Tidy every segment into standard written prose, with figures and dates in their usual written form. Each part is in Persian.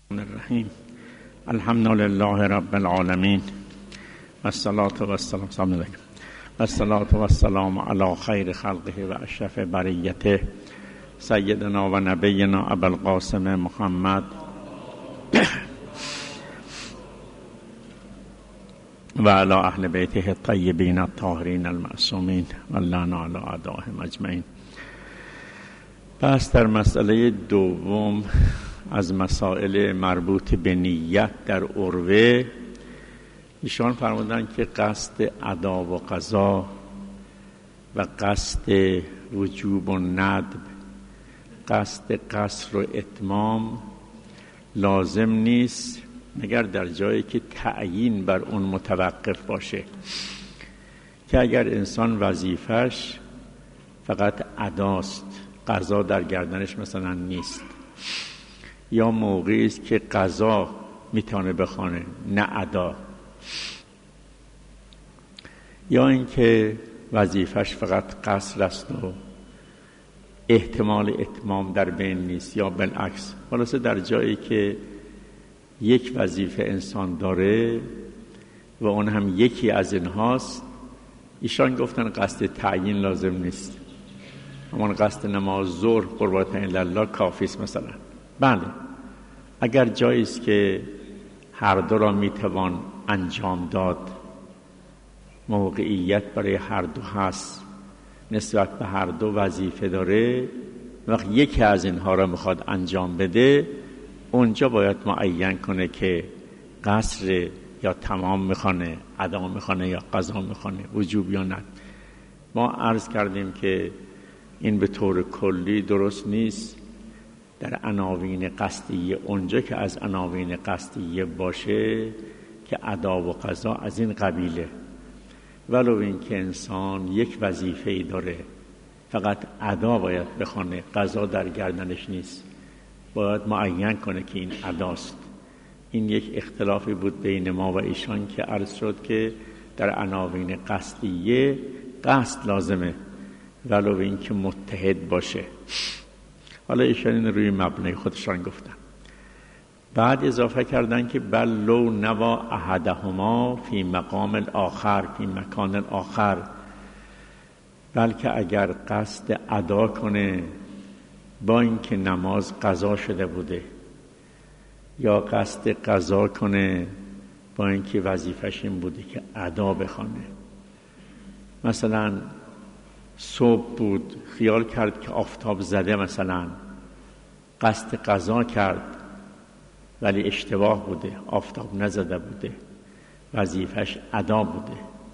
الرحیم. الحمد لله رب العالمین والصلاة والسلام علی خیر خلقه و اشرف بریته سیدنا و نبینا ابو القاسم محمد و علی اهل بیته الطیبین الطاهرین المعصومین و لعنا علی اعدائهم اجمعین. پس در مسئله دوم از مسائل مربوط به نیت در عروه، ایشان فرمودن که قصد ادا و قضا و قصد وجوب و ندب، قصد قصر و اتمام لازم نیست مگر در جایی که تعیین بر اون متوقف باشه، که اگر انسان وظیفش فقط اداست، قضا در گردنش مثلا نیست، یا موقعی است که قضا میتونه بخونه نه ادا، یا اینکه وظیفش فقط قصر است و احتمال اتمام در بین نیست، یا بالعکس. خلاصه در جایی که یک وظیفه انسان داره و اون هم یکی از اینهاست، ایشان گفتن قصد تعیین لازم نیست، اما قصد نماز ظهر قربان الله کافی است مثلا. بله، اگر جایی است که هر دو را میتوان انجام داد، موقعیت برای هر دو هست، نسبت به هر دو وظیفه داره، وقت یکی از اینها را میخواد انجام بده، اونجا باید معین کنه که قصر یا تمام میخوانه، ادا میخوانه یا قضا میخوانه، وجوب یا نه. ما عرض کردیم که این به طور کلی درست نیست. در عناوین قصدیه، اونجا که از عناوین قصدیه باشه که ادا و قضا از این قبیله، ولو این که انسان یک وظیفه‌ای داره فقط ادا باید بخونه، قضا در گردنش نیست، باید معین کنه که این اداست. این یک اختلافی بود بین ما و ایشان که عرض شد که در عناوین قصدیه قصد لازمه، ولو این که متحد باشه. حالا ایشان این روی مبنای خودشان گفتن. بعد اضافه کردن که بل لو نوا احدهما فی مقام الاخر فی مکان الاخر، بلکه اگر قصد ادا کنه با اینکه نماز قضا شده بوده، یا قصد قضا کنه با اینکه وظیفش این بوده که ادا بخونه. مثلا صبح بود، خیال کرد که آفتاب زده، مثلا قصد قضا کرد ولی اشتباه بوده، آفتاب نزده بوده، وظیفش ادا بوده.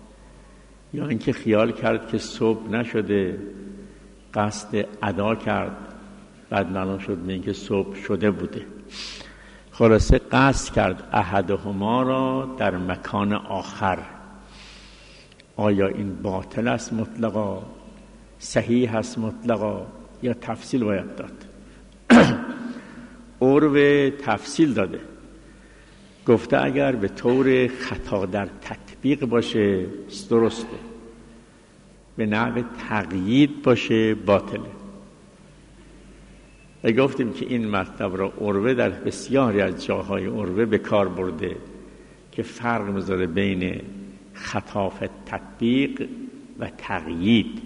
یا اینکه خیال کرد که صبح نشده، قصد ادا کرد، بعد معلوم شد نه اینکه صبح شده بوده. خلاصه قصد کرد احدهما را در مکان آخر. آیا این باطل است مطلقا، صحیح است مطلقا، یا تفصیل باید داد؟ عروه تفصیل داده، گفته اگر به طور خطا در تطبیق باشه درسته، به نحو تقیید باشه باطله. و گفتیم که این مطلب را عروه در بسیاری از جاهای عروه به کار برده که فرق میذاره بین خطاف تطبیق و تقیید.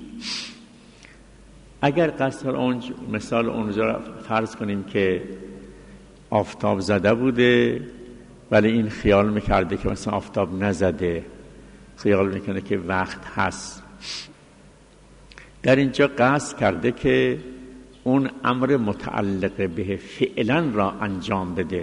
اگر قصد مثال اونجا فرض کنیم که آفتاب زده بوده ولی این خیال میکرده که مثلا آفتاب نزده، خیال میکنه که وقت هست، در اینجا قصد کرده که اون امر متعلق به فعلا را انجام بده،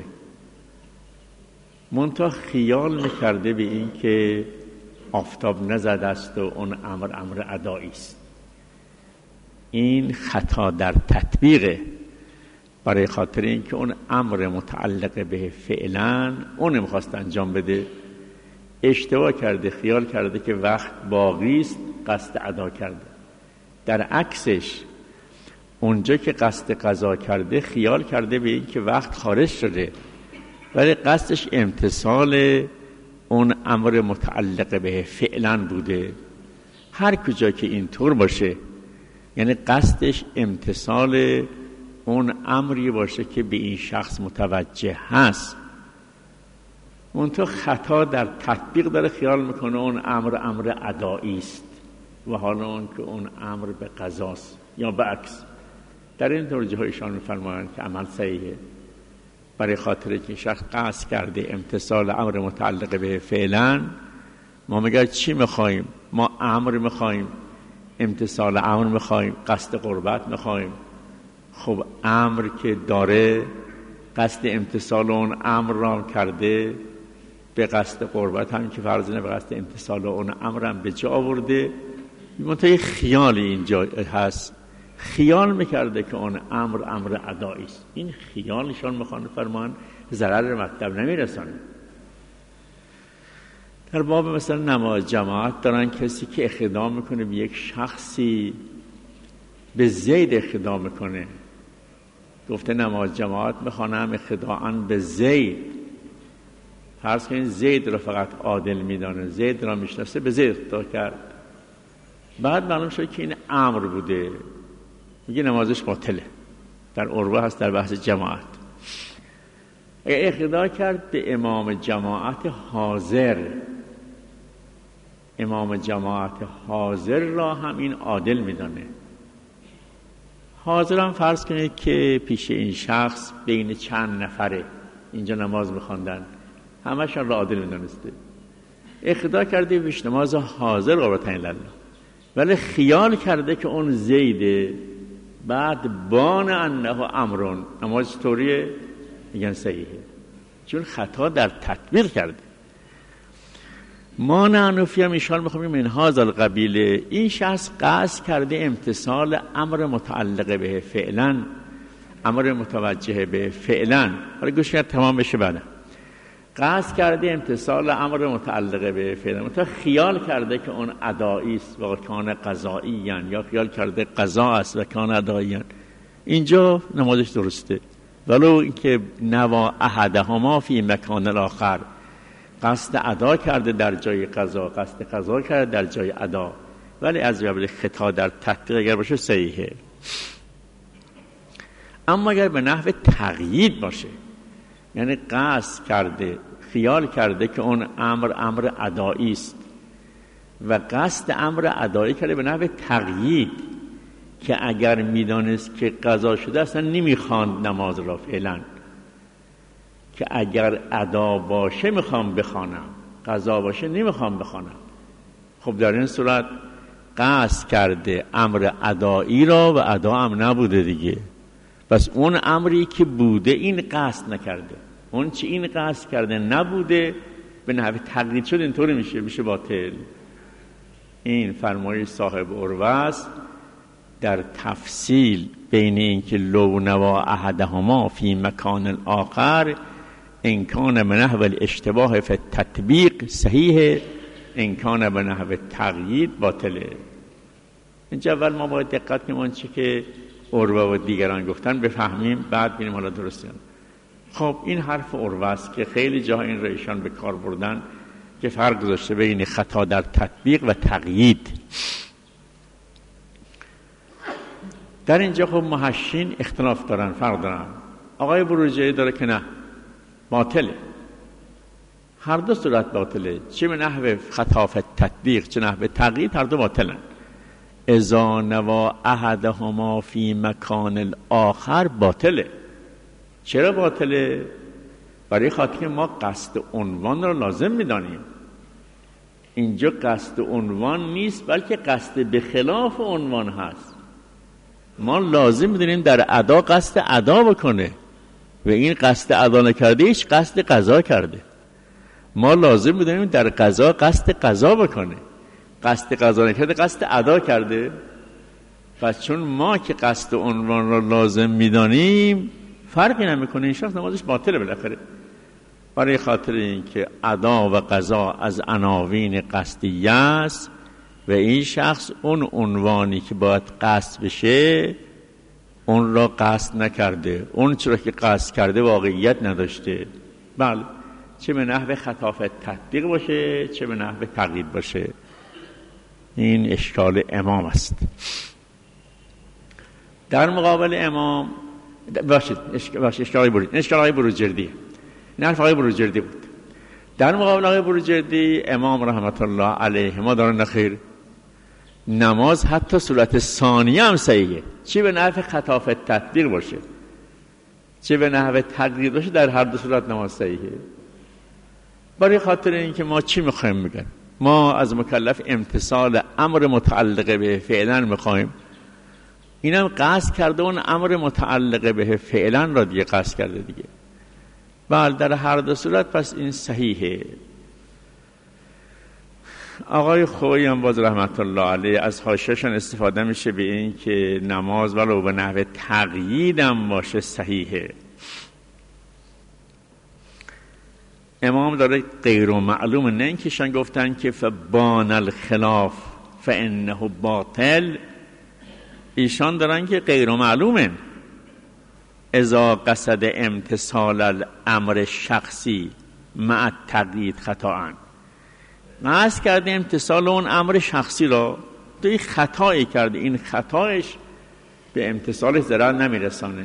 منتها خیال میکرده به این که آفتاب نزده است و اون امر ادایی است. این خطا در تطبیقه، برای خاطر اینکه اون امر متعلق به فعلا اون میخواست انجام بده، اشتباه کرده، خیال کرده که وقت باقی است، قصد ادا کرده. در عکسش اونجا که قصد قضا کرده، خیال کرده به این که وقت خارج شده، ولی قصدش امتثال اون امر متعلق به فعلا بوده. هر کجا که اینطور باشه، یعنی قصدش امتثال اون امری باشه که به این شخص متوجه هست. منتها خطا در تطبیق داره، خیال میکنه اون امر ادایی است و حالا اون که اون امر به قضاست یا برعکس. در این توجیه ایشان میفرمایند که عمل صحیحه برای خاطر که شخص قصد کرده امتثال امر متعلق به فعلا. ما میگه چی میخوایم؟ ما امر میخوایم، امتثال امر میخوایم، قصد قربت میخوایم. خب امر که داره قصد امتثال اون امر را کرده، به قصد قربت هم که فرض نه، به قصد امتثال اون امر هم به جا آورده. منتهی خیال اینجا هست، خیال میکرده که اون امر ادایی است. این خیالشان میخوان فرمان ضرر مطلب نمیرسانه. در باب مثلا نماز جماعت دارن کسی که اقتدا میکنه به یک شخصی، به زید اقتدا میکنه، گفته نماز جماعت میخوانم اقتداءً به زید. فرض کنید زید را فقط عادل میدانه، زید را میشناسه، به زید اقتدا کرد. بعد معلوم شد که این امر بوده، میگه نمازش باطله. در عروه هست در بحث جماعت. اگه اقتدا کرد به امام جماعت حاضر، امام جماعت حاضر را هم این عادل میدانه. حاضر هم فرض کنید که پیش این شخص بین چند نفره اینجا نماز میخواندن، همشان را عادل میدانسته. اقتدا کرده پیش نماز حاضر قربتین الله، ولی خیال کرده که اون زیده. بعد بان انه امرون، نماز طوریه؟ میگن صحیحه، چون خطا در تطبیق کرده. ما نحنفی هم ایشان میخوام من هذا القبیل، این شخص قصد کرده امتثال امر متعلق به فعلا، امر متوجه به فعلا. حالا گوش کرد تمام بشه. بعد قصد کرده امتثال امر متعلق به فعلا، مثلا خیال کرده که اون ادایی است و کان قضایی، یا خیال کرده قضا است و کان ادایی. اینجا نمازش درسته، ولو اینکه نوا احدهما فی مکان الاخر، قصد ادا کرده در جای قضا، قصد قضا کرده در جای ادا، ولی از قبیل خطا در تطبیق اگر باشه صحیحه. اما اگر به نحو تقیید باشه، یعنی قصد کرده، خیال کرده که اون امر ادایی است و قصد امر ادایی کرده به نحو تقیید، که اگر میدانست که قضا شده اصلا نمیخواند نماز را فعلا، که اگر ادا باشه میخوام بخوانم، قضا باشه نمیخوام بخوانم. خب در این صورت قصد کرده امر ادایی را و ادا هم نبوده دیگه. پس اون امری که بوده این قصد نکرده، اون چی این قصد کرده نبوده، به نحو تقلید شد، اینطوری میشه باطل. این فرمایش صاحب عروه است در تفصیل بین این که لو نوا احدهما فی مکان الاخر ان کان بنحو الاشتباه فی التطبیق صحیح، ان کان بنحو تقیید باطله. اینجا اول ما باید دقت کنیم چی که عروه و دیگران گفتن بفهمیم، بعد ببینیم حالا درسته. خب این حرف عروه است که خیلی جاها این را ایشان به کار بردن که فرق گذاشته بین خطا در تطبیق و تقیید. در اینجا خب محشین اختلاف دارن، فرق دارن. آقای بروجردی داره که نه، باطله، هر دو صورت باطله، چه به نحو خطا فی تطبیق چه نحو تقیید، هر دو باطلن. اذا نوا احدهما فی مکان الاخر باطله. چرا باطله؟ برای خاطر ما قصد عنوان را لازم می‌دانیم. اینجا قصد عنوان نیست، بلکه قصد به خلاف عنوان هست. ما لازم می‌دونیم در ادا قصد ادا بکنه و این قصد ادا نکرده، هیچ قصد قضا کرده. ما لازم می‌دونیم در قضا قصد قضا بکنه، قصد قضا نکرده، قصد ادا کرده. پس چون ما که قصد عنوان را لازم می‌دانیم، فرقی نمی‌کنه، این شخص نمازش باطله بالاخره. برای خاطر اینکه ادا و قضا از عناوین قصدیه است و این شخص اون عنوانی که باید قصد بشه اون را قصد نکرده، اون چرا که قصد کرده واقعیت نداشته. بله، چه به نحو خطا فی تطبیق باشه چه به نحو تقیید باشه. این اشکال امام است. در مقابل امام باشید اشکال آقای بروجردی، این حرف آقای بروجردی بود. در مقابل آقای بروجردی امام رحمت الله علیه ما دارن نخیر نماز حتی صورت ثانیه هم صحیحه، چه به نحو خطاف تطبیق باشه چه به نحو تقدیر باشه، در هر دو صورت نماز صحیحه. برای خاطر اینکه ما چی میخوایم بگن؟ ما از مکلف امتثال امر متعلق به فعلا میخوایم، اینم قصد کرده اون امر متعلق به فعلا را دیگه قصد کرده دیگه. بله در هر دو صورت پس این صحیحه. آقای خویی هم باز رحمت الله علیه از حاشیه‌شون استفاده میشه به این که نماز ولو به نحو تقیید هم باشه صحیحه. امام داره غیر معلوم، نه اینکه شان گفتن که فبان الخلاف فانه باطل، ایشان دارن که غیر معلومه اذا قصد امتثال الامر شخصی مع تقیید خطاً، قصد کرده امتثال اون امر شخصی را، تو این خطایی کرده، این خطایش به امتثالش ضرر نمیرسانه.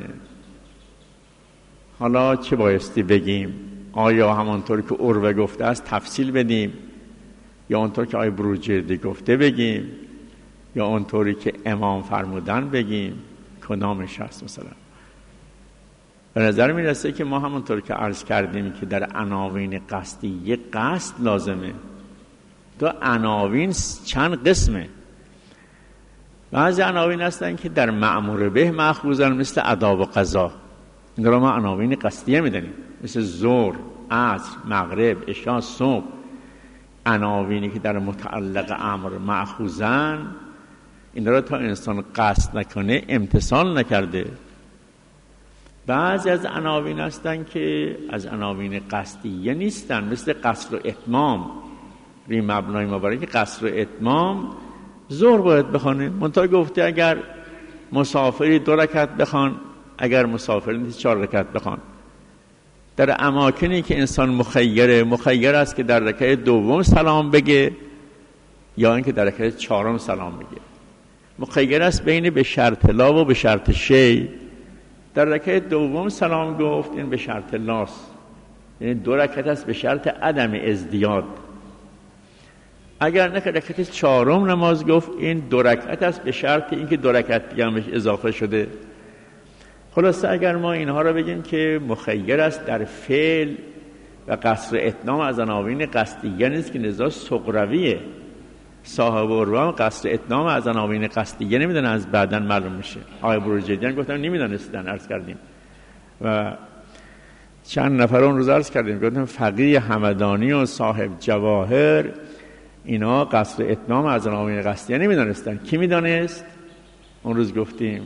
حالا چه بایستی بگیم؟ آیا همانطور که عروه گفته است تفصیل بدیم، یا اونطور که آقای بروجردی گفته بگیم، یا اونطوری که امام فرمودن بگیم؟ کدامش هست؟ مثلا به نظر میرسه که ما همونطور که عرض کردیم که در عناوین قصدی یک قصد لازمه. تو عناوین چند قسمه، بعضی عناوین هستن که در مأمور به مأخوذن، مثل ادا و قضا، این را ما عناوین قصدیه میدنیم، مثل ظهر، عصر، مغرب، عشاء، صبح. عناوینی که در متعلق امر مأخوذن، این را تا انسان قصد نکنه امتثال نکرده. بعضی از عناوین هستن که از عناوین قصدیه نیستن، مثل قصر و اتمام. روی مبنای مبارک قصر و اتمام ظهر باید بخونه، منتها گفته اگر مسافری 2 رکعت بخوان، اگر مسافری نیست 4 رکعت بخوان. در اماکنی که انسان مخیر است که در رکعت دوم سلام بگه یا اینکه در رکعت 4 سلام بگه. مخیر است بین به شرط لا و به شرط شی. در رکعت دوم سلام گفت، این به شرط لاست، یعنی 2 رکعت است به شرط عدم ازدیاد. اگر نه که رکعت 4 نماز گفت، این 2 رکعت است به شرط اینکه 2 رکعت دیگه همش اضافه شده. خلاصه اگر ما اینها رو بگیم که مخیر است در فعل و قصر اتمام از عناوین قصدیه نیست، که نزاع سغرویه. صاحب عروه قصر اتمام از عناوین قصدیه نمیدونه، از بعدن معلوم میشه. آقای بروجردی گفتن نمیدونستن، عرض کردیم و چند نفر اون روز عرض کردیم، گفتم فقیه همدانی و صاحب جواهر اینا قصر اتمام از عناوین قصدیه نمیدونستن. کی میدونست؟ اون روز گفتیم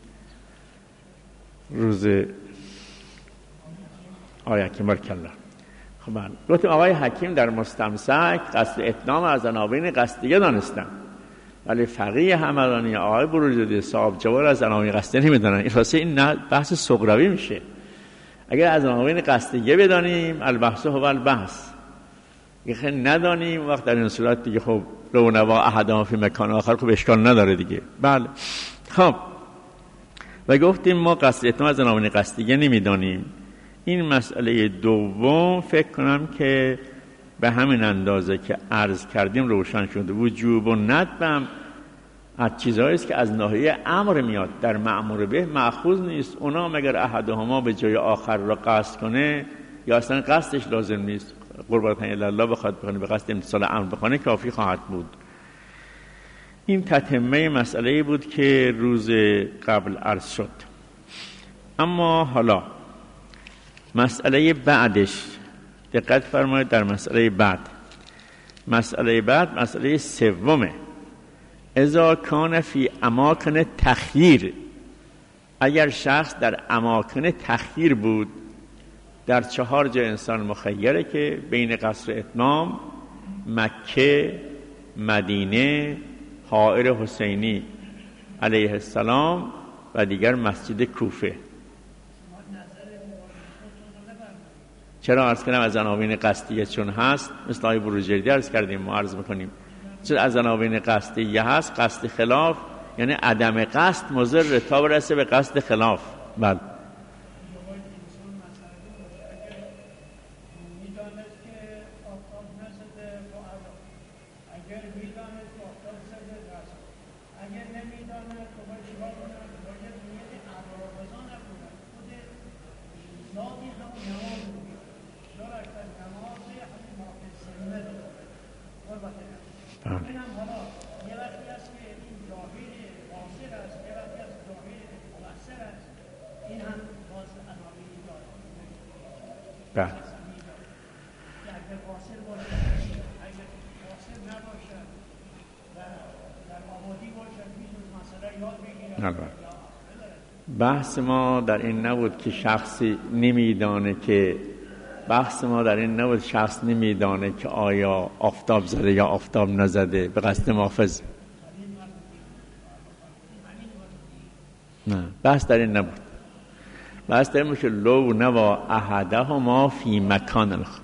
روز آقای حکیم برکالله. خب من گفتیم آقای حکیم در مستمسک قصد اتمام از عناوین قصدیه دانستن، ولی فقیه همدانی آقای بروجردی صاحب جواهر از عناوین قصدیه نمیدونن. این واسه این بحث سغروی میشه. اگر از عناوین قصدیه بدانیم البحث هو البحث، اگه ندانیم وقت در این صورت دیگه خب لو نوا احدهم فی مکان آخر خب اشکال نداره دیگه. بله خب و گفتیم ما قصد اتمام از عناوین قصدیه نمیدانیم. این مسئله دوم فکر کنم که به همین اندازه که عرض کردیم روشن شده. وجوب و ندبم از چیزهایی است که از ناحیه امر میاد، در مأمور به مأخوذ نیست. اونا مگر احدهما به جای آخر را قصد کنه یا اصلا قصدش لازم نیست، قربانتن الله بخواد بکنه، به قصد امتثال امر بکنه کافی خواهد بود. این تتمه مسئله بود که روز قبل عرض شد. اما حالا مسئله بعدش دقت فرمایید. در مسئله بعد مسئله سومه. اذا کان فی اماکن تخییر، اگر شخص در اماکن تخییر بود، در 4 جا انسان مخیره که بین قصر اتمام، مکه، مدینه، حائر حسینی علیه السلام و دیگر مسجد کوفه. چرا عرض کردم از عناوین قصدیه چون هست، مثل آقای بروجردی عرض کردیم، ما عرض میکنیم چون از عناوین قصدیه هست. قصد خلاف یعنی عدم قصد مضر تا برسه به قصد خلاف. بله بله بحث ما در این نبود که شخصی نمیدانه که شخص نمیدانه که آیا آفتاب زده یا آفتاب نزده به قصد محافظ. نه بحث در این نبود. بحث در این بود که لو نوا احدهما فی مکان الخ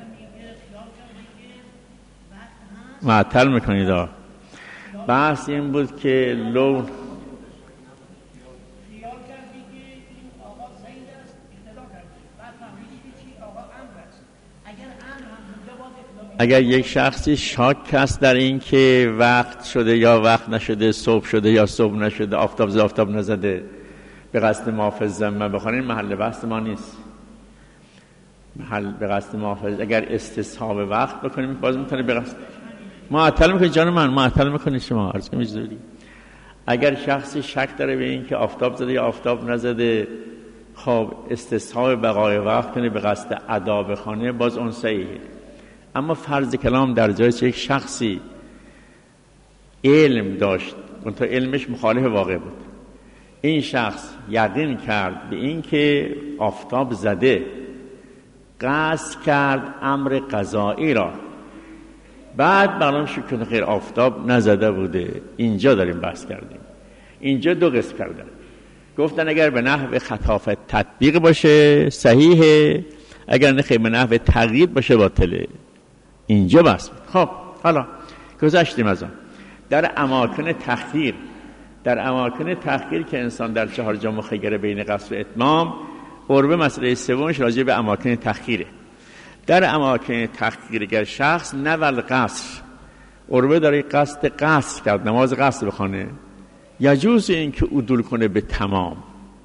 معطل میکنید. بحث این بود که لو اگر یک شخصی شاک است در این که وقت شده یا وقت نشده، صبح شده یا صبح نشده، آفتاب زده آفتاب نزده، به قصد محافظ زمه بخوانین، محل بحث ما نیست. به قصد محافظ اگر استصحاب وقت بکنیم باز میتونه به قصد معطل میکنی. جان من معطل میکنی شما عرض کنم اجازه. اگر شخصی شک داره به این که آفتاب زده یا آفتاب نزده، خب استصحاب بقای وقت کنه به قصد ادا بخونه، باز اون صحیحه. اما فرض کلام در جای یک شخصی علم داشت اون تا علمش مخالف واقع بود، این شخص یقین کرد به این که آفتاب زده، قصد کرد امر قضایی را، بعد معلوم شد که خیر آفتاب نزده بوده. اینجا داریم بحث کردیم. اینجا دو قسم کردن، گفتن اگر به نحو خطافت تطبیق باشه صحیحه، اگر نخیر به نحو تقیید باشه باطله. اینجا بحث بود. خب حالا گذشتیم از آن. در اماکن تخییر که انسان در 4 جا مخیره بین قصر و اتمام، قربه مسئله سومش راجع به اماکن تخییره. در اماکن تخییر اگر شخص نول قصر، قربه داره قصد قصر کرد، نماز قصر بخونه، یجوز این که عدول کنه به تمام،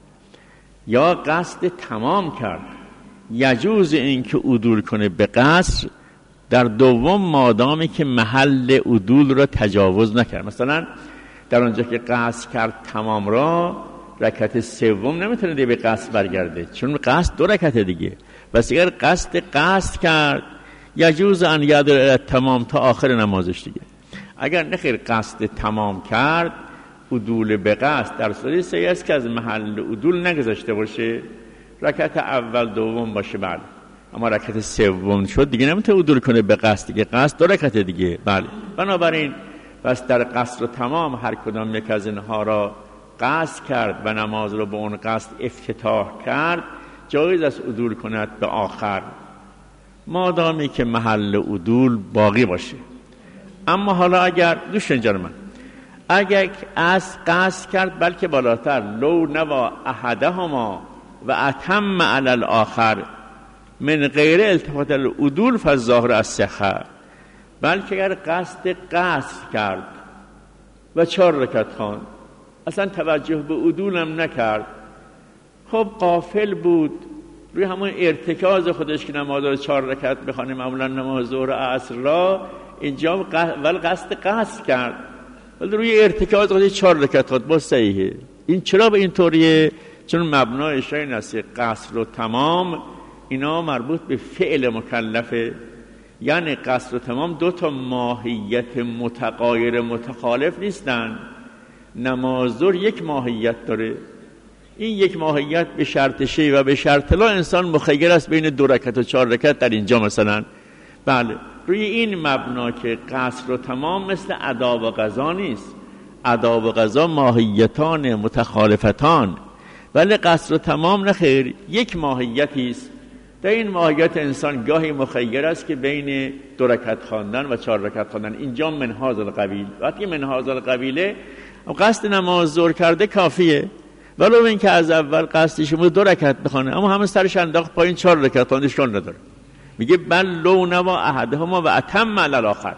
یا قصد تمام کرد، یجوز این که عدول کنه به قصر، در دوم مادامی که محل عدول را تجاوز نکرد. مثلا در اونجا که قصد کرد تمام را، رکعت سوم نمیتونه دیگه به قصد برگرده، چون قصد 2 رکعت دیگه. بس اگر قصد کرد، یجوز ان یدر تمام تا آخر نمازش دیگه. اگر نخیر قصد تمام کرد، عدول به قصد در صورتی صحیح است که از محل عدول نگذاشته باشه، رکعت اول دوم باشه بله، اما رکعت سوم شد دیگه نمیتونه عدول کنه به قصد دیگه، قصد 2 رکعت دیگه بله. بنابراین بس در قصد و تمام هر کدام یک از اینها را قصد کرد و نماز رو به اون قصد افتتاح کرد، جایز است عدول کند به آخر، مادامی که محل عدول باقی باشه. اما حالا اگر دوشن جان من، اگر از قصد کرد بلکه بالاتر، لو نوا احدهما و اتم علی الاخر من غیر التفات العدول فالظاهر الصحه، بلکه اگر قصد کرد و 4 رکعت خواند، اصلا توجه به عدول هم نکرد، خب غافل بود روی همون ارتکاز خودش که نماز رو 4 رکعت بخونه، معمولا نماز ظهر و عصر را، اینجا قصد کرد ولی روی ارتکاز خودش 4 رکعت خواند، با صحیحه. این چرا به این طوریه؟ چون مبنایش این است قصر و تمام اینا مربوط به فعل مکلفه، یعنی قصر و تمام 2 تا ماهیت متغایر متخالف نیستن. نماز ظهر 1 ماهیت داره، این 1 ماهیت به شرط شی و به شرط لا انسان مخیر است بین 2 رکعت و 4 رکعت در اینجا مثلا. بله روی این مبنا که قصر و تمام مثل ادا و قضا نیست، ادا و قضا ماهیتان متخالفتان، ولی قصر و تمام نخیر 1 ماهیتی است. در این ماهیت انسان گاهی مخیر است که بین 2 رکعت خواندن و 4 رکعت خواندن، اینجا من هذا القبیل. وقتی من هذا القبیله قصد نماز ظهر کرده کافیه، ولو این که از اول قصدش بود 2 رکعت بخونه، اما همه سرش انداخت پایین 4 رکعت خواند، اشکال نداره. میگه بل لو نوا احدهما و اتم علی الاخر،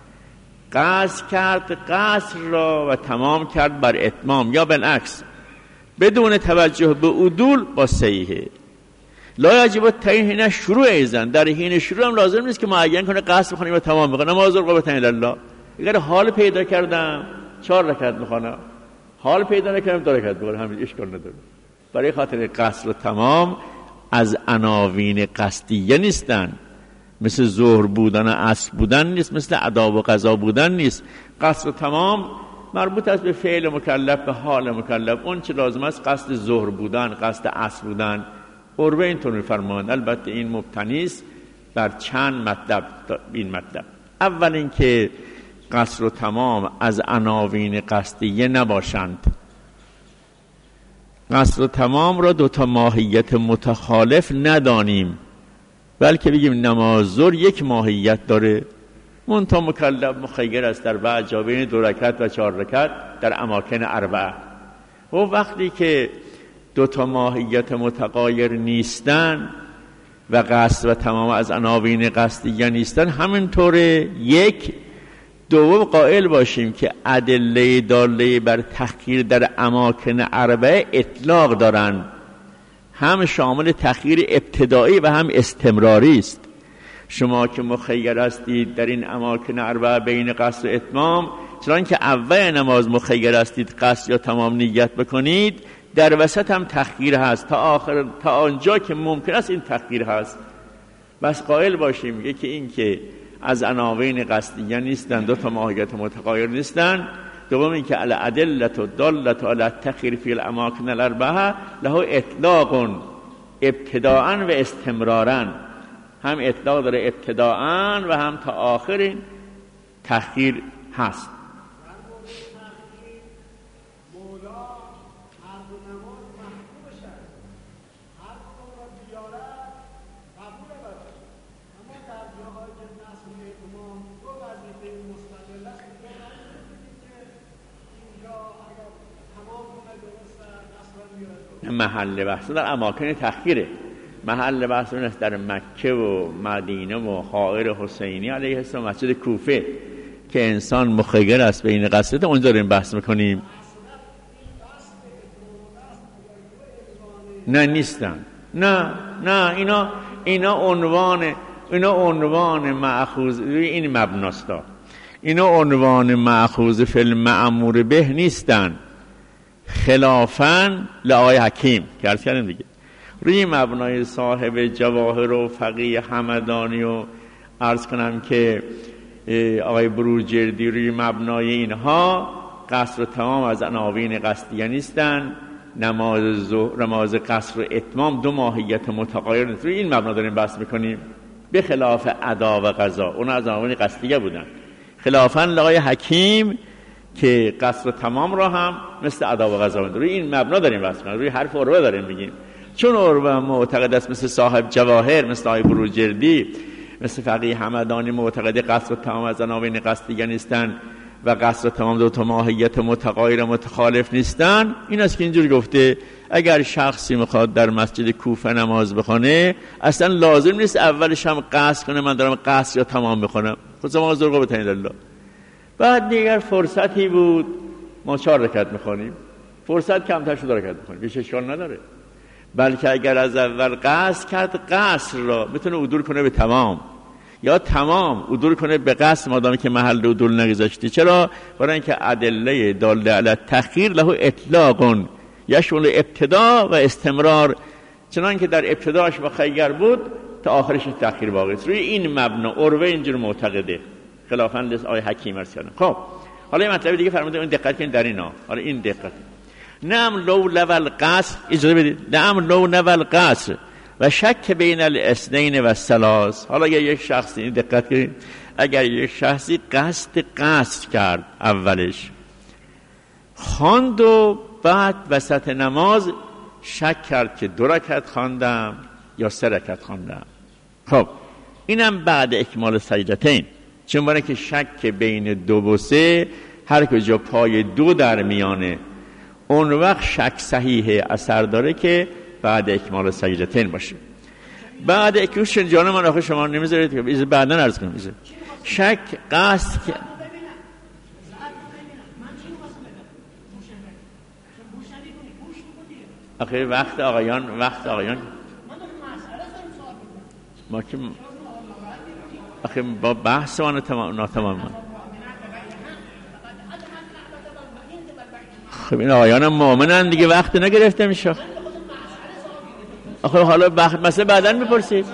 قصد کرد قصر را و تمام کرد بر اتمام، یا بالعکس بدون توجه به عدول با صحیحه. لا یجب التعیین شروع ایزن، در حین شروع هم لازم نیست که معین کنه قصد بخونیم و تمام بخونیم. نماز رو قربت الله، اگر حال پیدا کردم 4 رکعت بخونم، حال پیدا نکردم 2 رکعت بخونم، همین اشکال نداره. برای خاطر قصر و تمام از عناوین قصدیه نیستن، مثل ظهر بودن و عصر بودن نیست، مثل ادا و قضا بودن نیست. قصد تمام مربوط است به فعل مکلف، به حال مکلف. اون چه لازم است قصد ظهر بودن، قصد عصر بودن. عروه اینطور می‌فرمایند. البته این مبتنی است بر چند مطلب. این مطلب اول اینکه قصر و تمام از عناوین قصدیه نباشند. قصر و تمام را دو تا ماهیت متخالف ندانیم، بلکه بگیم نماز ظهر یک ماهیت داره، منتها مکلف مخیر است در بعض جا بین 2 رکعت و 4 رکعت در اماکن اربعه. و وقتی که دو تا ماهیت متغایر نیستن و قصد و تمام از عناوین قصدیه نیستن، همینطوره. یک دوم قائل باشیم که ادله داله بر تخییر در اماکن اربعه اطلاق دارن، هم شامل تخییر ابتدایی و هم استمراری است. شما که مخیر هستید در این اماکن اربعه بین قصد و اتمام، چون که اول نماز مخیر هستید قصد یا تمام نیت بکنید، در وسط هم تخییر هست تا آخر، تا آنجا که ممکن است این تخییر هست. بس قائل باشیم یکی این که از عناوین قصدیه نیستن، دو تا ماهیت متغایر نیستن. دوم این که الادله الداله علی التخییر فی الاماکن الاربعه له اطلاق ابتداء و استمرارا، هم اطلاق داره ابتداء و هم تا آخر تخییر هست. محل بحث در اماکن تخییره. محل بحث است در مکه و مدینه و حائر حسینی علیه السلام، مسجد کوفه که انسان مخیر است بین قصد، اونجا داریم بحث میکنیم. نه نیستن، نه اینا عنوان مأخوذ این مبناست. اینا عنوان مأخوذ فی المأمور به نیستن، خلافاً لآقای حکیم که عرض کردیم دیگه. روی مبنای صاحب جواهر و فقیه همدانی و عرض کنم که آقای بروجردی، روی مبنای اینها قصر و تمام از عناوین قصدیه نیستن. نماز قصر و اتمام دو ماهیت متغایر نیست. روی این مبنا داریم بحث میکنیم، به خلاف ادا و قضا، اون از عناوین قصدیه بودن. خلافاً لآقای حکیم که قصر و تمام را هم مثل ادا و قضا روی این مبنا داریم بحث میکنیم. روی حرف عروه داریم میگیم، چون عروه معتقد است مثل صاحب جواهر، مثل آقای بروجردی، مثل فقیه همدانی معتقد قصر و تمام از عناوین قصدیه نیستن و قصر و تمام دو تا ماهیت متغایر متخالف نیستن. این است که اینجوری گفته اگر شخصی میخواد در مسجد کوفه نماز بخونه، اصلا لازم نیست اولش هم قصد کنه من دارم قصر یا تمام بخونم، خود نماز رو بتونید الله. بعد دیگر فرصتی بود ما 4 رکعت میخونیم، فرصت کمتر شد رکعت میخونیم، بیش اشکال نداره. بلکه اگر از اول قصد کرد، قصر را میتونه عدول کنه به تمام، یا تمام عدول کنه به قصر، مادامی که محل عدول نگذاشتی. چرا؟ برای اینکه ادله داله علی التخییر له اطلاق یشمل ابتدا و استمرار، چنان که در ابتداش مخیر بود تا آخرش تخییر باقی است. روی این مبنا عروه اینجور معتقده، خلافاً لآقای حکیم ارسیان. خب حالا یه مطلب دیگه فرموده، این دقت کنید در اینا. حالا این دقت، نعم لو لول قصر، اجازه بدید، نعم لو لول قصر و شک بین الاثنین و الثلاث. حالا یک شخصی، این دقت کنید، اگر یک شخصی قصد قصر کرد، اولش خواند و بعد وسط نماز شک کرد که 2 رکعت خواندم یا 3 رکعت خواندم، خب اینم بعد اکمال سجدتین، چون برای که شک بین 2 و 3 هر کجا پای 2 در میانه، اون وقت شک صحیح اثر داره که بعد اکمال سجدتین باشه. بعد اکمالش جان من آخه شما نمیذارید که بیز بعدن عرض کنم. شک قصد که آخه وقت آقایان ما که آخه با بحث ما ناتمام. خب این آقایان مؤمنن دیگه، وقت نگرفته میشه. آخه حالا مثلا بعداً میپرسید.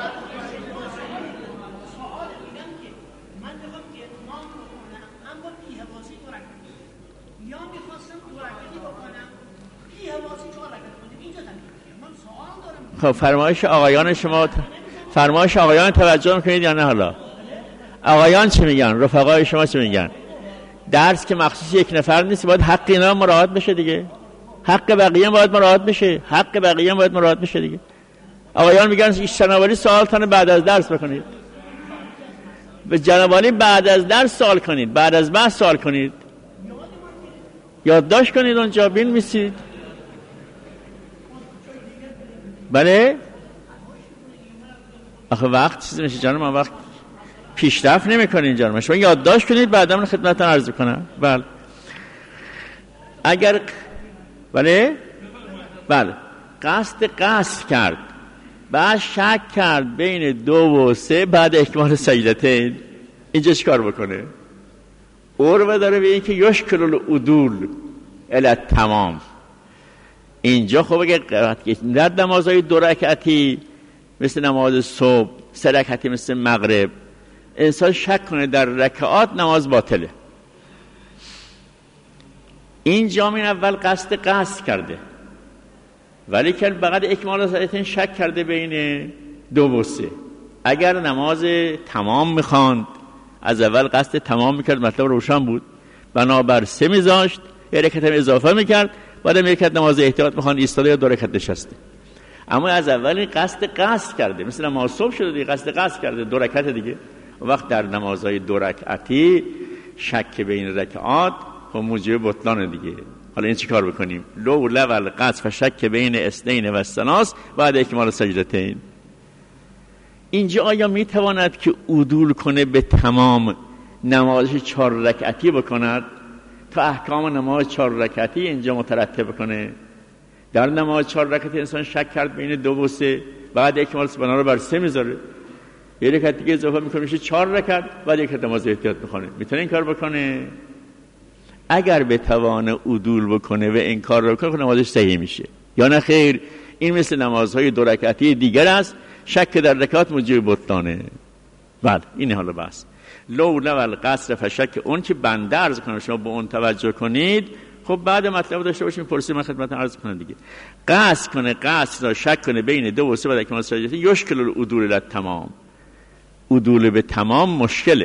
خب فرمایش آقایان شما، فرمایش آقایان توجه میکنید یا نه؟ حالا آقایان چی میگن؟ رفقای شما چی میگن؟ درس که مخصوص یک نفر نیست، باید حق اینا مراعات بشه دیگه. حق بقیه باید مراعات بشه، حق بقیه باید مراعات بشه دیگه. آقایان میگن جناب سوالتون بعد از درس بکنید، به جناب بعد از درس سوال کنید، بعد از بحث سوال کنید، یادداشت کنید اونجا بنویسید. بله آخه وقت چیزی نشه جانم، من وقت پیشرفت نمی‌کنین جانم، شما یادداشت کنید بعدا من خدمتتون عرض کنم. بله اگر بله قصد کرد، بعد شک کرد بین 2 و 3، بعد اکمال سجدتین، اینجا چیکار بکنه؟ عربه داره به این که یشکل العدول الی تمام. اینجا خب اگر در نمازهای 2 رکعتی مثل نماز صبح، 3 رکعتی مثل مغرب، انسان شک کنه در رکعات، نماز باطله. اینجا من اول قصد کرده، ولی که بعد اکمال سجدتین شک کرده بین 2 و 3. اگر نماز تمام میخواند، از اول قصد تمام میکرد، مطلب روشن بود، بنابر 3 میذاشت، 1 رکعت هم اضافه میکرد، بعد هم 1 رکعت نماز احتیاط میخواند ایستاده یا 2 رکعت نشسته. اما از اول قصد کرده، مثل نماز صبح شده دیگه، قصد کرده 2 رکعت دیگه. وقت در نمازهای 2 رکعتی شک بین رکعات و موجب بطلان دیگه. حالا این چی کار بکنیم؟ لو لول قصد و شک بین 2 و 3 بعد اکمال سجدتین. اینجا آیا میتواند که عدول کنه به تمام، نمازش 4 رکعتی بکند تا احکام نماز 4 رکعتی اینجا مترتب کنه؟ در نماز 4 رکعتی انسان شک کرد بین 2 و 3، بعد اکمال سبحانه رو بر 3 میذاره، 1 رکعت دیگه اضافه میکنه میشه 4 رکعت، بعد 1 رکعت نماز احتیاط میکنه. میتونه این کار بکنه؟ اگر بتوانه عدول بکنه و این کار رو کنه نمازش صحیح میشه یا نه خیر؟ این مثل نمازهای 2 رکعتی دیگر است، شک در رکعات موجب بطلانه. بله این حالا بس لو لول قصر فشک، اون که بنده عرض کنم شما به اون توجه کنید. خب بعد مطلب داشته باشیم پرسید، من خدمتتون عرض کنم دیگه. قصد را شک کنه بین 2 و 3 بعد اکمال سجدتین، یشکل العدول الی تمام. عدول به تمام مشکله.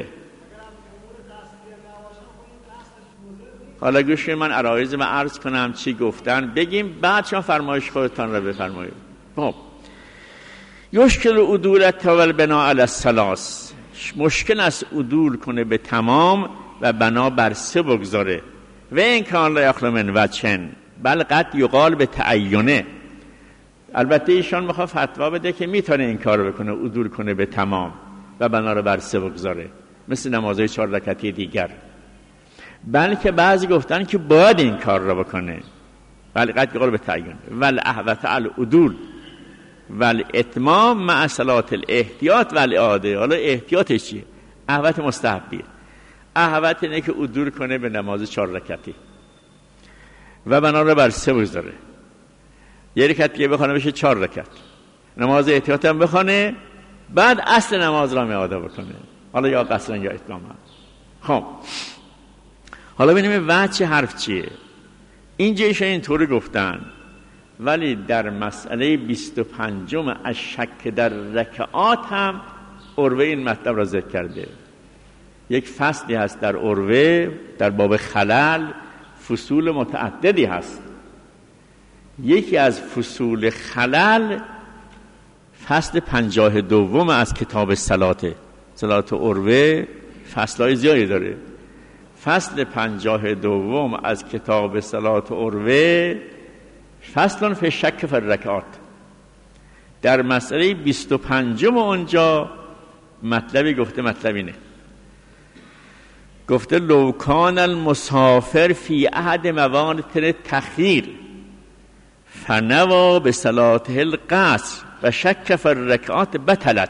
حالا گوش من عرایض من عرض کنم چی گفتن بگیم، بعد شما فرمایش خودتان را بفرمایید. خب یشکل العدول تول بنا علی الثلاث، مشکل است عدول کنه به تمام و بنا بر 3 بگذاره. و این کان لا یخلو من وجهن بل قد یقال به تعینه. البته ایشان میخواد فتوا بده که میتونه این کار بکنه، عدول کنه به تمام و بنا رو بر 3 بگذاره مثل نمازهای 4 رکعتی دیگر، بلکه بعضی گفتن که باید این کار رو بکنه. بل قد یقال به تعینه ول احوط العدول ول اتمام مع صلات الاحتیاط ول اعاده. حالا احتیاطش چیه؟ احوط مستحبیه. احوط اینه که عدول کنه به نماز 4 رکعتی و بنا رو بر 3 بگذاره، 1 رکعت دیگه بخونه بشه 4 رکعت، نماز احتیاط هم بخونه، بعد اصل نماز را اعاده بکنه، حالا یا قصرا یا اتمام. خب حالا ببینیم وجه حرف چیه. اینجا ایشون اینطوری گفتن، ولی در مسئله 25 از شک در رکعات هم عروه این مطلب را ذکر کرده. یک فصلی هست در عروه در باب خلل، فصول متعددی هست. یکی از فصول خلل فصل 52 از کتاب صلات عروه، فصلای زیادی داره. فصل 52 از کتاب صلات عروه فصل فی شک فی الرکعات. در مسئله 25 اونجا مطلبی گفته، مطلبی نه، گفته لو کان المسافر فی احد موانع تخییر فنوا به صلاته القصر و شک فی الرکعات بطلت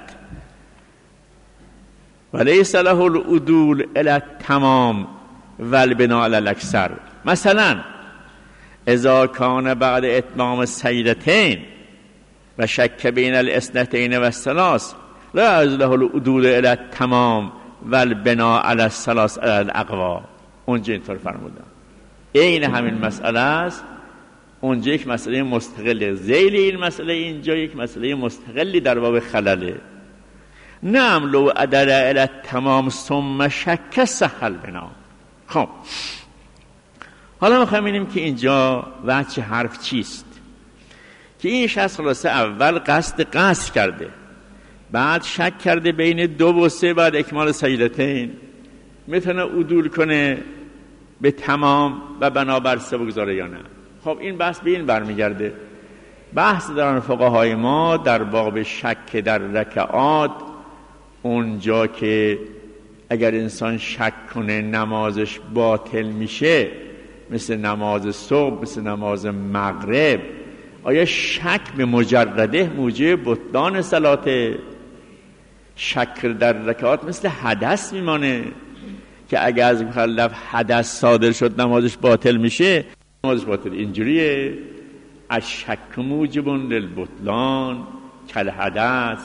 ولیس له العدول الی التمام والبناء علی الاکثر. مثلا اذا کان بعد اتمام السجدتین و شک بین الاثنتین و الثلاث لا یجوز له العدول الی التمام و البناء علی الثلاث علی الاقوا. اونجا اینطور فرمودن. این همین مسئله است. اونجا یک مسئله مستقله، ذیل این مسئله اینجا یک مسئله مستقلی در باب خلله. نعم لو عدل الی التمام ثم شک صح البناء. خب حالا میخوایم ببینیم که اینجا وجه حرف چیست. که این شخص خلاصه اول قصد کرده، بعد شک کرده بین 2 و 3 بعد اکمال سجدتین میتونه عدول کنه به تمام و بنابر 3 بگذاره یا نه. خب این بحث به این برمیگرده. بحث دارن فقهای ما در باب شک در رکعات، اونجا که اگر انسان شک کنه نمازش باطل میشه، مثل نماز صبح، مثل نماز مغرب، آیا شک به مجرده موجب بطلان صلاته؟ شک در رکعات مثل حدث میمانه که اگر از مکلف حدث صادر شد نمازش باطل میشه، نمازش باطل. اینجوریه الشک موجب للبطلان کل حدث.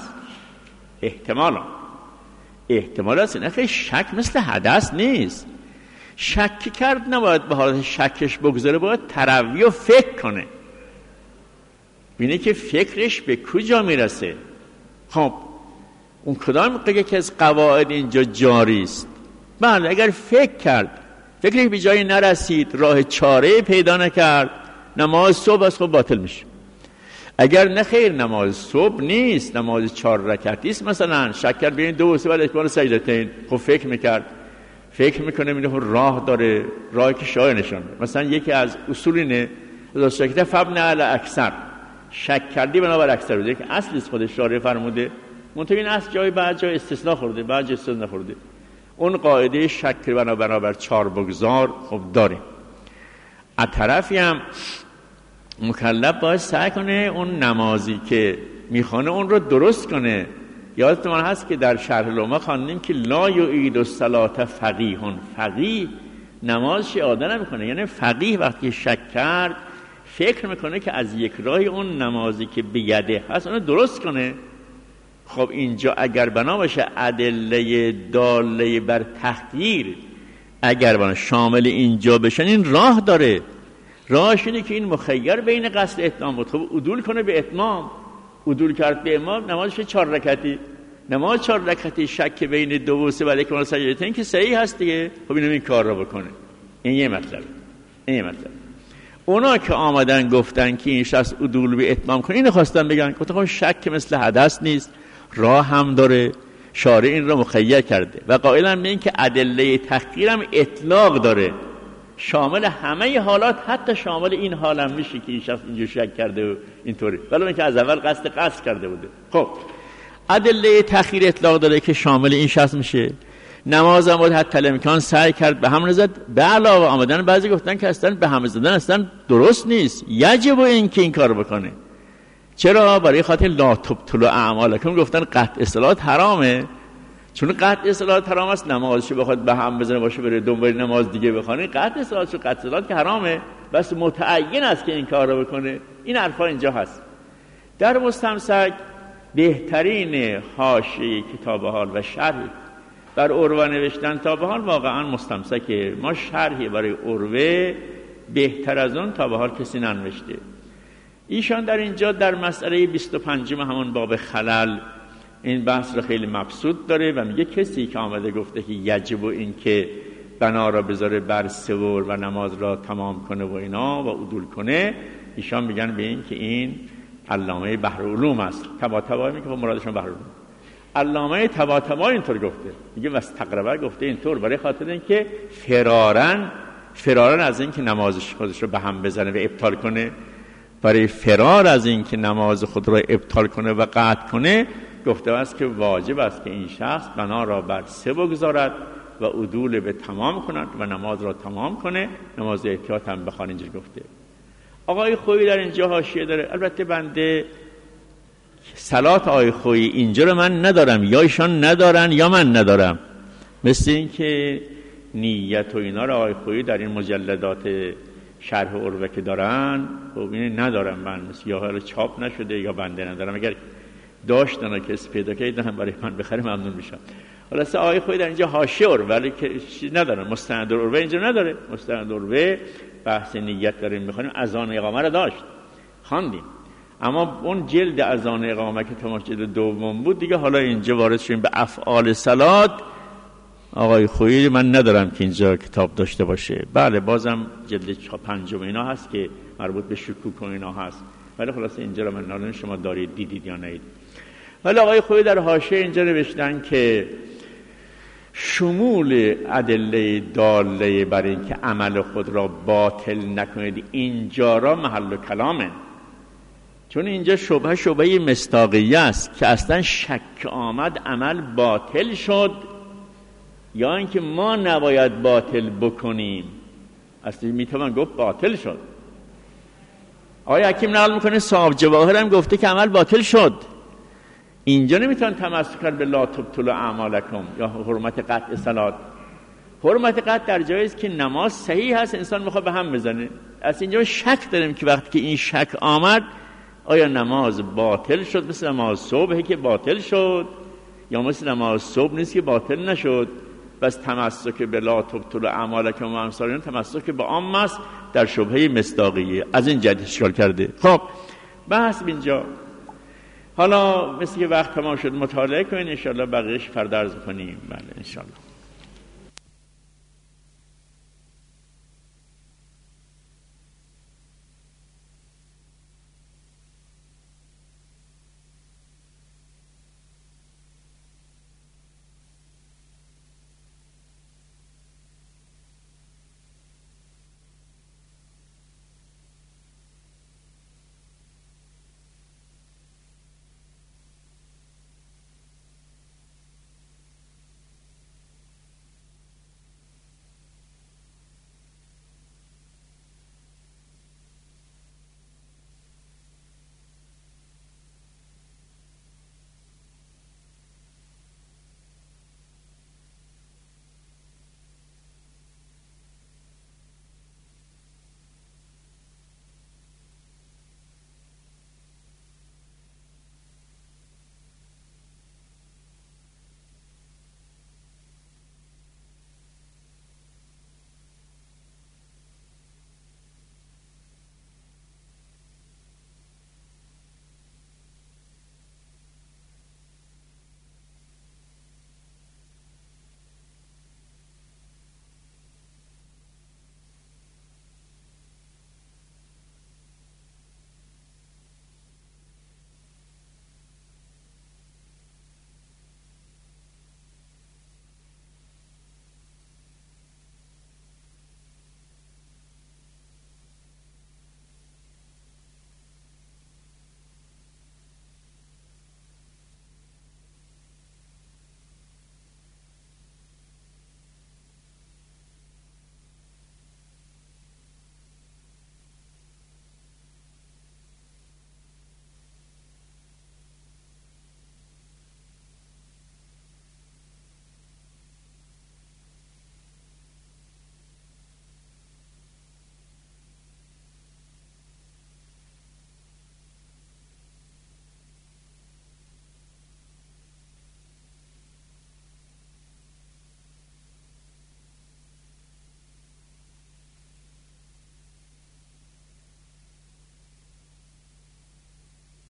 احتمال است. نه خیلی شک مثل حدث نیست. شک کرد نباید به حالت شکش بگذاره، باید تروی و فکر کنه، بینه که فکرش به کجا میرسه. خب اون کدام که از قواعد اینجا جاری است؟ بله اگر فکر کرد، فکرش به جایی نرسید، راه چاره پیدا نکرد، نماز صبح از خود باطل میشه. اگر نه خیر نماز صبح نیست، نماز 4 رکعتی است، مثلا شک کرد بین 2 و 3 بعد اکمال سجدتین، خب فکر میکنه میگه راه داره، راهی که شایع نشون. مثلا یکی از اصول اینه شک فبن علی اکثر، شک کردی بنابر اکثر بوده که اصلی است، خودش شارع فرموده، منتها این اصل جای بعد جای استثناء خورده، بعد جای استثناء نخورده. اون قاعده شک بنابر 4 بگذار خب داره. از طرفی هم مکلف باید سعی کنه اون نمازی که میخوانه اون رو درست کنه. یادتون هست که در شرح لومه خواندیم که لا یعید الصلاة فقیه. فقیه نمازش اعاده نمیکنه، یعنی فقیه وقتی شک کرد فکر میکنه که از یک راهی اون نمازی که به یده هست اون درست کنه. خب اینجا اگر بنا باشه ادله داله بر تخییر اگر بنا شامل اینجا بشن، این راه داره. راهش اینه که این مخیر بین قصد اتمام بود، خب عدول کنه به اتمام. عدول کرد به امام، نمازش 4 رکعتی، نماز 4 رکعتی شک بین 2 و 3 بعد اکمال سجدتین که صحیح هست دیگه. خب اینو این کار رو بکنه. این یه مطلب. اونا که آمدن گفتن که این شخص عدول به اتمام کنه، اینو خواستن بگن گفتن خب شک مثل حدث نیست، راه هم داره، شارع این رو مخیر کرده و قائلن به این که ادله تخییر هم اطلاق داره، شامل همه حالات، حتی شامل این حال هم میشه که این شخص اینجور شک کرده و اینطوری، ولی اینکه از اول قصد کرده بوده. خب ادله تخییر اطلاق داره که شامل این شخص میشه. نماز هم باید حتی الامکان سعی کرد به هم نزد. به علاوه آمدن بعضی گفتن که اصلا به هم زدن اصلا درست نیست، یجب این که این کار بکنه. چرا؟ برای خاطر لا تبطلوا اعمالکم، گفتن قطع صلات حرامه. چون قطع صلات حرام است، نمازشو بخواد به هم بزنه باشه بره دنبال نماز دیگه بخونه، قطع صلات که حرامه، بس متعین است که این کار رو بکنه. این حرفا اینجا هست. در مستمسک بهترین حاشیه کتاب حال و شرح بر عروه نوشتن تا به حال واقعا مستمسکه. ما شرحی برای عروه بهتر از اون تا به حال کسی ننوشته. ایشان در اینجا در مسئله 25 همون باب خلل این بحث رو خیلی مبسوط داره و میگه کسی که آمده گفته که یجب این که بنا را بذاره بر سور و نماز را تمام کنه و اینا و عدول کنه، ایشان میگن به این که این علامه بحرالعلوم است. طباطبایی میگه مرادشون بحرالعلوم. علامه طباطبایی اینطور گفته، میگه واستقربه گفته اینطور برای خاطر اینکه فرارن از این که نمازش خودش رو به هم بزنه و ابطال کنه، برای فرار از این که نماز خود را ابطال کنه و قطع کنه، گفته است که واجب است که این شخص بنا را بر 3 بگذارد و عدول به تمام کند و نماز را تمام کنه، نماز احتیاط هم بخوان. اینجا گفته. آقای خویی در اینجا حاشیه داره. البته بنده صلات آقای خویی اینجا رو من ندارم، یا ایشان ندارن یا من ندارم. مثل این که نیت و اینا رو آقای خویی در این مجلدات شرح عروه که دارن، خب این ندارم من، یا حالا چاپ نشده یا بنده ندارم، اگر داشتن کسی پیدا کردن برای من بخره ممنون میشم. حالا آقای خویی در اینجا حاشیه عروه ولی که چیز ندارن، مستند عروه اینجا نداره. مستند عروه بحث نیت داریم میخونیم، اذان اقامه رو داشت خواندیم، اما اون جلد اذان اقامه که تمام جلد دوم بود دیگه. حالا اینجا وارد شدیم به افعال صلات. آقای خویی من ندارم که اینجا کتاب داشته باشه. بله بازم جلد پنجم اینا هست که مربوط به شکوک و اینا هست، ولی خلاصه اینجا رو من نادم شما دارید دیدید یا ندید. ولی آقای خویی در حاشیه اینجا نوشتن که شمول ادله داله برای اینکه عمل خود را باطل نکنید اینجا را محل کلامه، چون اینجا شبهه مصداقیه است که اصلا شک آمد عمل باطل شد یا اینکه ما نباید باطل بکنیم. اصلا میتوان گفت باطل شد. آقای حکیم نقل میکنه صاحب جواهر هم گفته که عمل باطل شد. اینجا نمیتونن تمسک کرد به لا تبطلوا اعمالکم یا حرمت قطع صلات. حرمت قطع در جایی است که نماز صحیح هست، انسان میخواد به هم بزنه. از اینجا شک داریم که وقتی که این شک آمد آیا نماز باطل شد مثل نماز صبح که باطل شد یا مثل نماز صبح نیست که باطل نشد. بس تمسک به لا تبطلوا اعمالکم و امثال تمسک به عام است در شبهه مصداقیه. از این جهت اشکال کرده. خب بحث اینجا حالا مثل که وقت تمام شد مطالعه کنین، ان شاء الله بقیه‌اش فردا عرض کنیم. بله ان شاء الله.